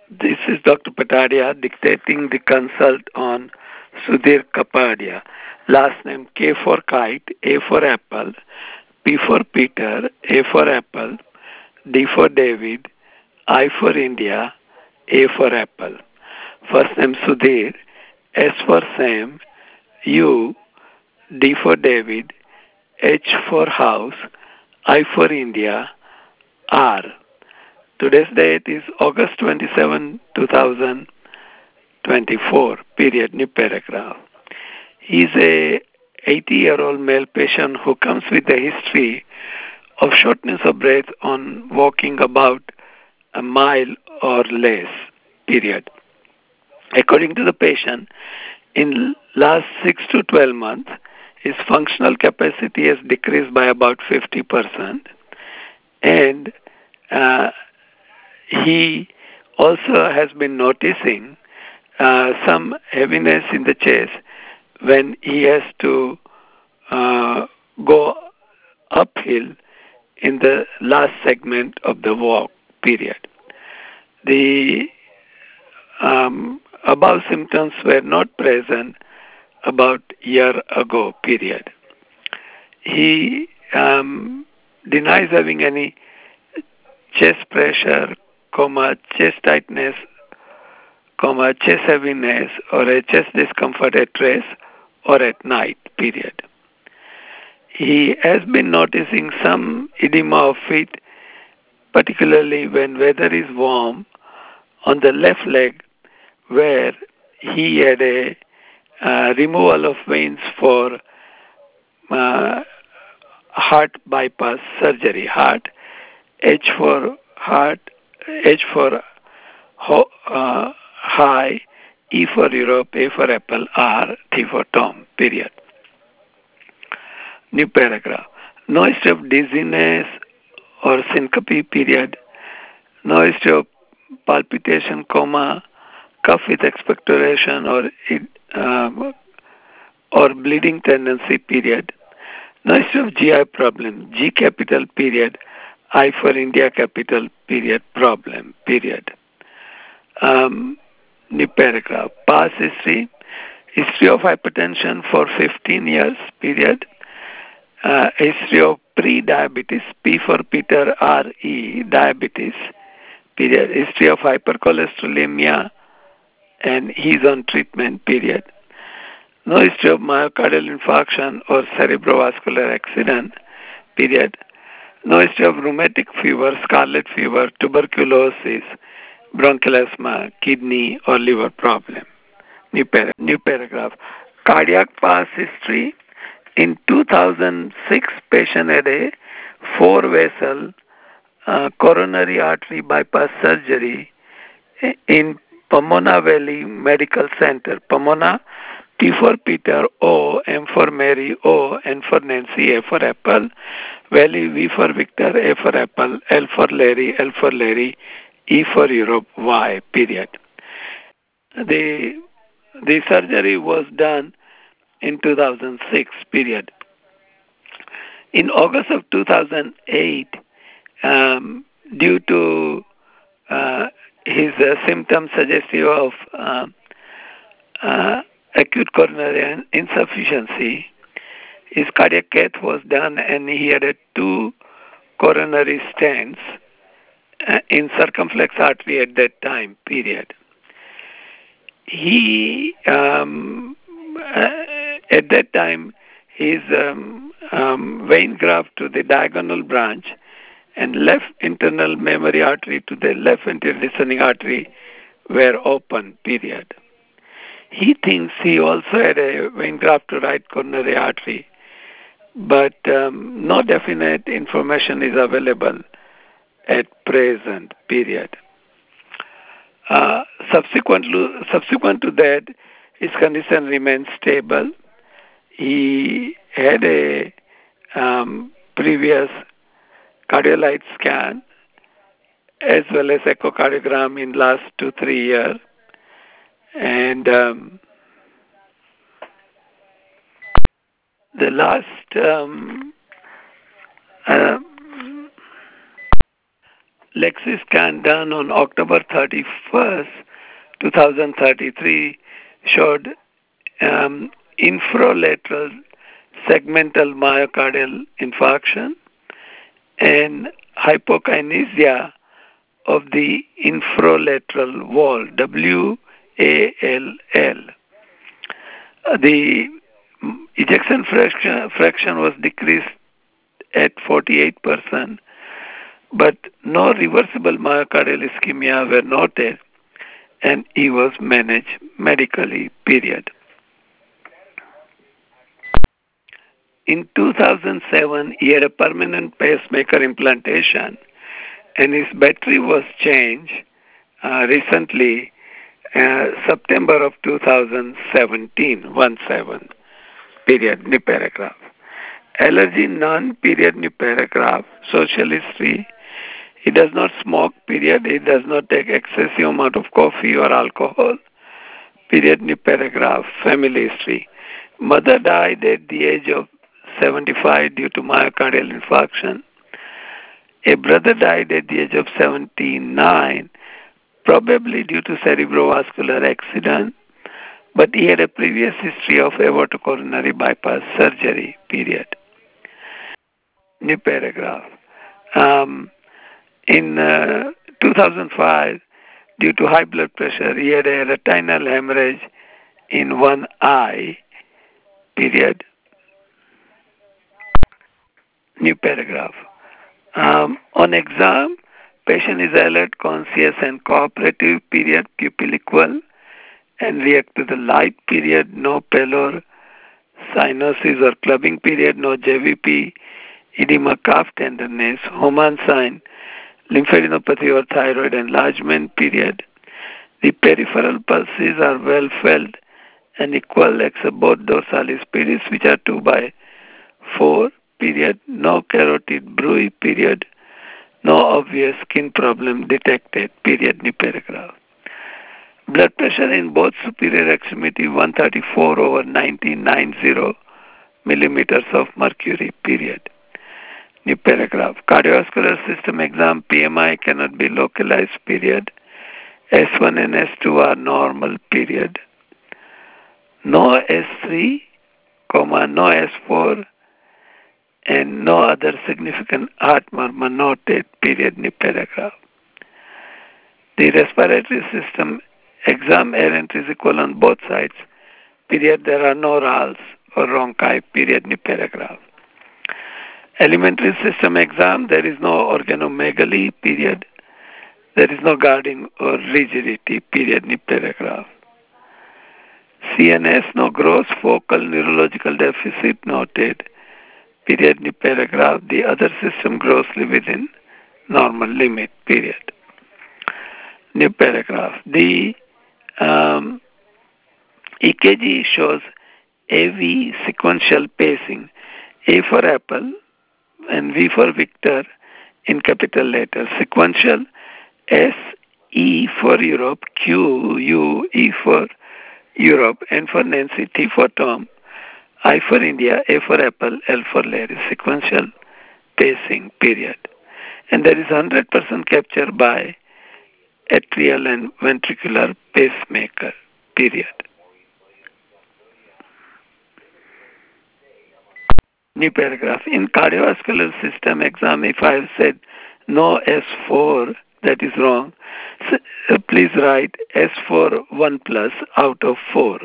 This is Dr. Patadia dictating the consult on Sudhir Kapadia. Last name K for kite, A for apple, P for Peter, A for apple, D for David, I for India, A for apple. First name Sudhir, S for Sam, U, D for David, H for house, I for India, R. Today's date is August 27, 2024, period, new paragraph. He is a 80-year-old male patient who comes with a history of shortness of breath on walking about a mile or less, period. According to the patient, in last 6 to 12 months, his functional capacity has decreased by about 50%, and uh, he also has been noticing some heaviness in the chest when he has to go uphill in the last segment of the walk, period. The above symptoms were not present about a year ago, period. He denies having any chest pressure, chest tightness, chest heaviness, or a chest discomfort at rest or at night, period. He has been noticing some edema of feet, particularly when weather is warm, on the left leg where he had a removal of veins for uh, heart bypass surgery. H for heart, H for high, E for Europe, A for apple, R, T for Tom, period. New paragraph. No history of dizziness or syncope, period. No history of palpitation, cough with expectoration or bleeding tendency, period. No history of GI problem, G capital, period. I for India capital, period, problem, period. New paragraph. Past history. History of hypertension for 15 years, period. History of pre-diabetes, P for Peter, RE, diabetes, period. History of hypercholesterolemia, and he's on treatment, period. No history of myocardial infarction or cerebrovascular accident, period. No history of rheumatic fever, scarlet fever, tuberculosis, bronchial asthma, kidney or liver problem. New paragraph. Cardiac past history. In 2006, patient had a four-vessel coronary artery bypass surgery in Pomona Valley Medical Center. Pomona, P for Peter, O, M for Mary, O, N for Nancy, A for Apple, Valley, V for Victor, A for Apple, L for Larry, E for Europe, Y, period. The, the surgery was done in 2006, period. In August of 2008, due to his symptoms suggestive of acute coronary insufficiency, his cardiac cath was done and he had two coronary stents in circumflex artery at that time, period. He, at that time, his vein graft to the diagonal branch and left internal mammary artery to the left anterior descending artery were open, period. He thinks he also had a vein graft to right coronary artery, but no definite information is available at present, period. Subsequent to that, his condition remained stable. He had a previous cardiolite scan as well as echocardiogram in last 2-3 years, and the Lexi scan done on October 31st, 2033 showed infralateral segmental myocardial infarction and hypokinesia of the infralateral wall, WALL. The ejection fraction was decreased at 48%, but no reversible myocardial ischemia were noted, and he was managed medically, period. In 2007, he had a permanent pacemaker implantation, and his battery was changed recently, September of 2017, 1/7, period, new paragraph. Allergy, none, period, new paragraph. Social history, he does not smoke, period. He does not take excessive amount of coffee or alcohol, period, new paragraph. Family history, mother died at the age of 75 due to myocardial infarction. A brother died at the age of 79, probably due to cerebrovascular accident, but he had a previous history of aortocoronary bypass surgery, period. New paragraph. In 2005, due to high blood pressure, he had a retinal hemorrhage in one eye, period. New paragraph. On exam, patient is alert, conscious, and cooperative, period, pupil equal, and react to the light, period, no pallor, cyanosis or clubbing, period, no JVP, edema, calf tenderness, Homan sign, lymphadenopathy or thyroid enlargement, period. The peripheral pulses are well felt and equal except both dorsalis pedis, which are 2/4, period. No carotid bruit, period. No obvious skin problem detected, period. New paragraph. Blood pressure in both superior extremity 134/90 millimeters of mercury, period. New paragraph. Cardiovascular system exam PMI cannot be localized, period. S1 and S2 are normal, period. No S3, no S4, and no other significant heart murmur noted, period. New paragraph. The respiratory system exam air entry is equal on both sides, period. There are no rals or rhonchi, period. New paragraph. Alimentary system exam, there is no organomegaly, period. There is no guarding or rigidity, period. New paragraph. CNS, no gross focal neurological deficit noted, period. New paragraph. The other system grossly within normal limit, period. New paragraph. The EKG shows AV sequential pacing, A for apple and V for Victor in capital letters. Sequential, S, E for Europe, Q, U, E for Europe, N for Nancy, T for Tom, I for India, A for Apple, L for Larry. Sequential pacing, period. And there is 100% capture by atrial and ventricular pacemaker, period. New paragraph. In cardiovascular system exam, if I have said no S4, that is wrong. So, please write S4 1 plus out of 4.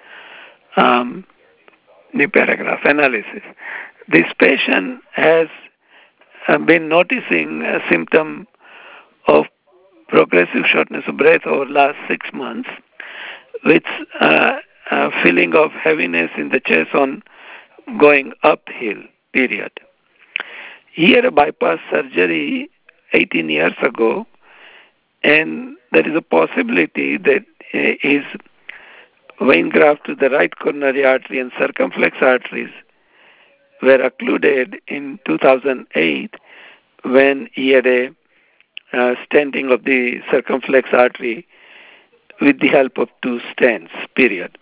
New paragraph. Analysis. This patient has been noticing a symptom of progressive shortness of breath over last 6 months, with a feeling of heaviness in the chest on going uphill, period. He had a bypass surgery 18 years ago, and there is a possibility that his vein graft to the right coronary artery and circumflex arteries were occluded in 2008 when he had a stenting of the circumflex artery with the help of 2 stents, period.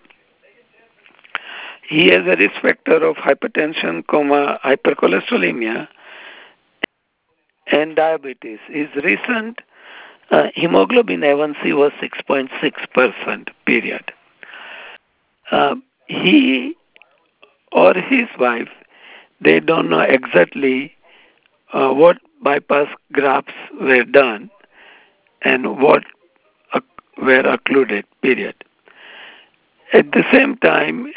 He has a risk factor of hypertension, hypercholesterolemia, and diabetes. His recent hemoglobin A1C was 6.6%, period. He or his wife, they don't know exactly what bypass grafts were done and what were occluded, period. At the same time,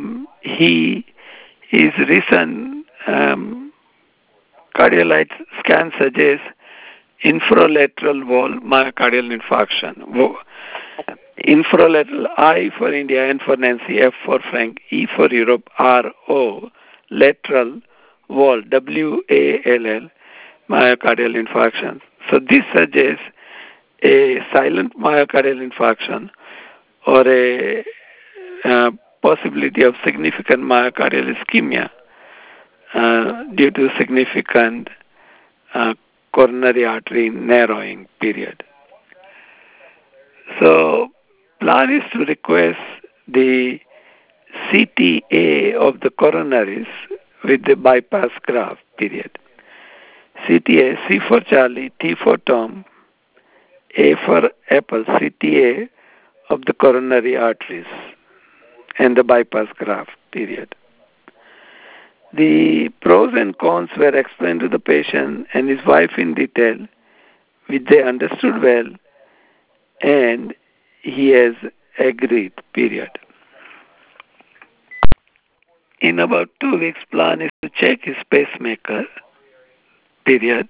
his recent cardiolite scan suggests infralateral wall myocardial infarction. Infralateral, I for India, N for Nancy, F for Frank, E for Europe, R, O, lateral wall, WALL, myocardial infarction. So this suggests a silent myocardial infarction or a possibility of significant myocardial ischemia due to significant coronary artery narrowing, period. So, plan is to request the CTA of the coronaries with the bypass graft, period. CTA, C for Charlie, T for Tom, A for Apple, CTA of the coronary arteries and the bypass graft, period. The pros and cons were explained to the patient and his wife in detail, which they understood well, and he has agreed, period. In about 2 weeks, plan is to check his pacemaker, period.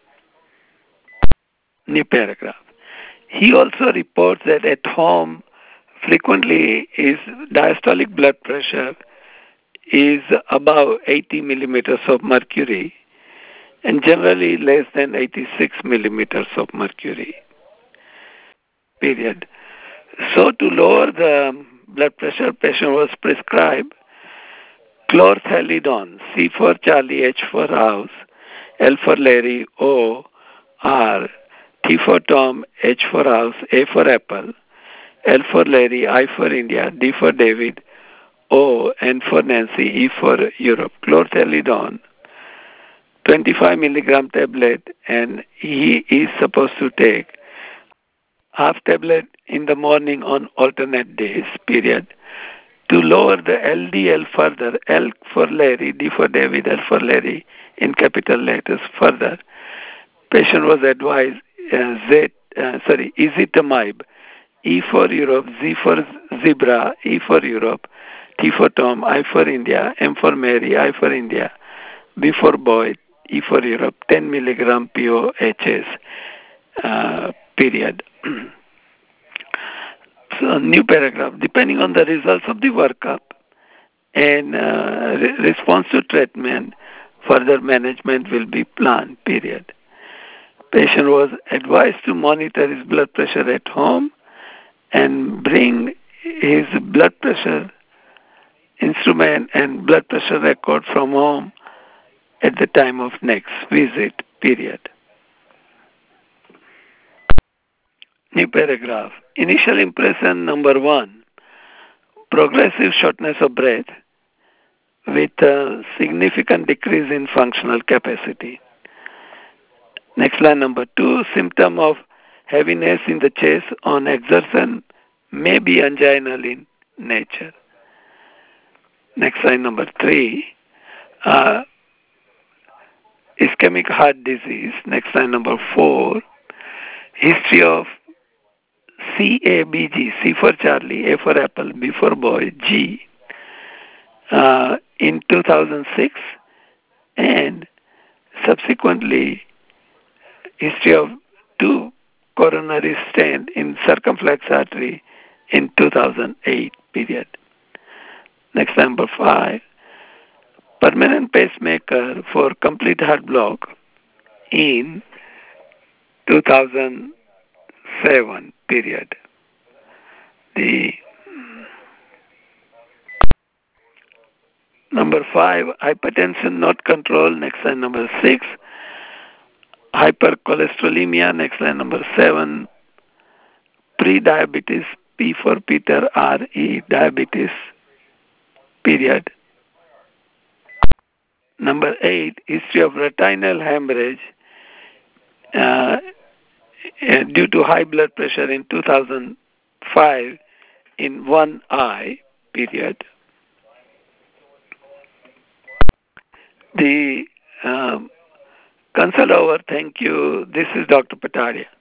New paragraph. He also reports that at home, frequently his diastolic blood pressure is above 80 millimeters of mercury and generally less than 86 millimeters of mercury, period. So to lower the blood pressure, patient was prescribed chlorthalidone, C for Charlie, H for House, L for Larry, O, R, T for Tom, H for House, A for Apple, L for Larry, I for India, D for David, O, N for Nancy, E for Europe. Chlorthalidone, 25 milligram tablet, and he is supposed to take half tablet in the morning on alternate days, period. To lower the LDL further, L for Larry, D for David, L for Larry, in capital letters further, patient was advised ezetimibe, E for Europe, Z for zebra, E for Europe, T for Tom, I for India, M for Mary, I for India, B for boy, E for Europe, 10 milligram POHS, period. So, new paragraph. Depending on the results of the workup and response to treatment, further management will be planned, period. Patient was advised to monitor his blood pressure at home and bring his blood pressure instrument and blood pressure record from home at the time of next visit, period. New paragraph. Initial impression number 1, progressive shortness of breath with a significant decrease in functional capacity. Next line number 2, symptom of heaviness in the chest on exertion may be anginal in nature. Next line number 3, ischemic heart disease. Next line number 4, history of CABG, C for Charlie, A for Apple, B for boy, G, in 2006, and subsequently history of 2 coronary stent in circumflex artery in 2008, period. Next, number 5, permanent pacemaker for complete heart block in 2007, period. The number 5, hypertension not controlled. Next line number 6, hypercholesterolemia. Next line number 7, pre-diabetes, P for Peter, R-E, diabetes, period. Number 8, history of retinal hemorrhage uh, due to high blood pressure in 2005 in one eye, period. The consult over. Thank you. This is Dr. Pataria.